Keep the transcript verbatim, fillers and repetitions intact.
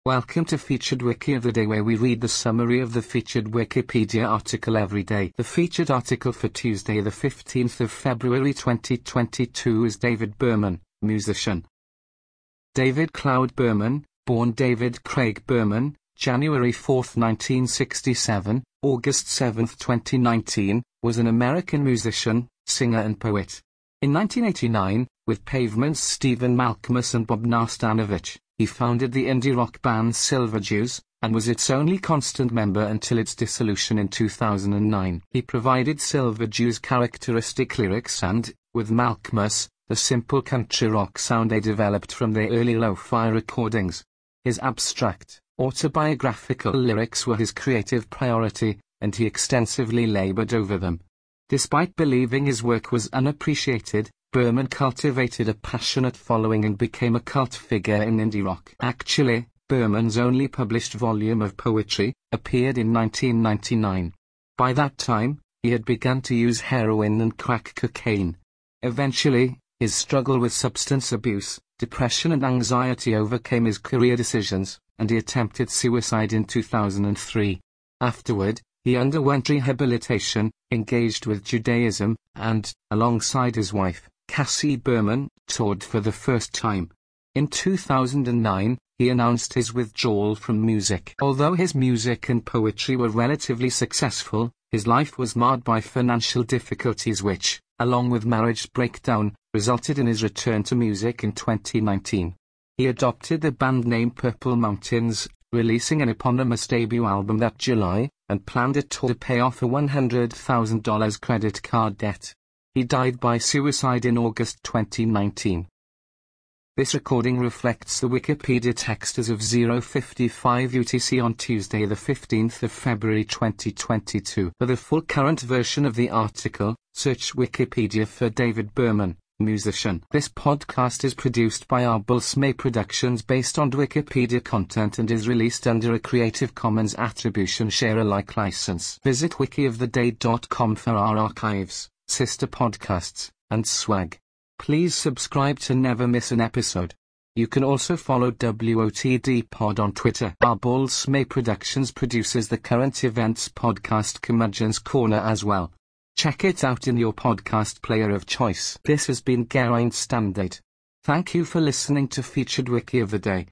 Welcome to Featured Wiki of the Day, where we read the summary of the featured Wikipedia article every day. The featured article for Tuesday the fifteenth of February twenty twenty-two is David Berman, musician. David Cloud Berman, born David Craig Berman, January fourth nineteen sixty-seven, August seventh twenty nineteen, was an American musician, singer and poet. In nineteen eighty-nine, with Pavement's Stephen Malkmus and Bob Nastanovich, he founded the indie rock band Silverjews, and was its only constant member until its dissolution in two thousand nine. He provided Silverjews' characteristic lyrics and, with Malkmus, the simple country rock sound they developed from their early lo-fi recordings. His abstract, autobiographical lyrics were his creative priority, and he extensively labored over them. Despite believing his work was unappreciated, Berman cultivated a passionate following and became a cult figure in indie rock. Actually, Berman's only published volume of poetry appeared in nineteen ninety-nine. By that time, he had begun to use heroin and crack cocaine. Eventually, his struggle with substance abuse, depression and anxiety overcame his career decisions, and he attempted suicide in two thousand three. Afterward, he underwent rehabilitation, engaged with Judaism, and, alongside his wife, Cassie Berman, toured for the first time. In two thousand nine, he announced his withdrawal from music. Although his music and poetry were relatively successful, his life was marred by financial difficulties which, along with marriage breakdown, resulted in his return to music in twenty nineteen. He adopted the band name Purple Mountains, releasing an eponymous debut album that July, and planned a tour to pay off a one hundred thousand dollars credit card debt. He died by suicide in August twenty nineteen. This recording reflects the Wikipedia text as of zero fifty-five U T C on Tuesday the fifteenth of February twenty twenty-two. For the full current version of the article, search Wikipedia for David Berman, musician. This podcast is produced by Arbulsme Productions based on Wikipedia content and is released under a Creative Commons Attribution Share Alike license. Visit wiki of the day dot com for our archives, sister podcasts, and swag. Please subscribe to never miss an episode. You can also follow W O T D Pod on Twitter. Arbulsme Productions produces the current events podcast Curmudgeon's Corner as well. Check it out in your podcast player of choice. This has been Geraint Standard. Thank you for listening to Featured Wiki of the Day.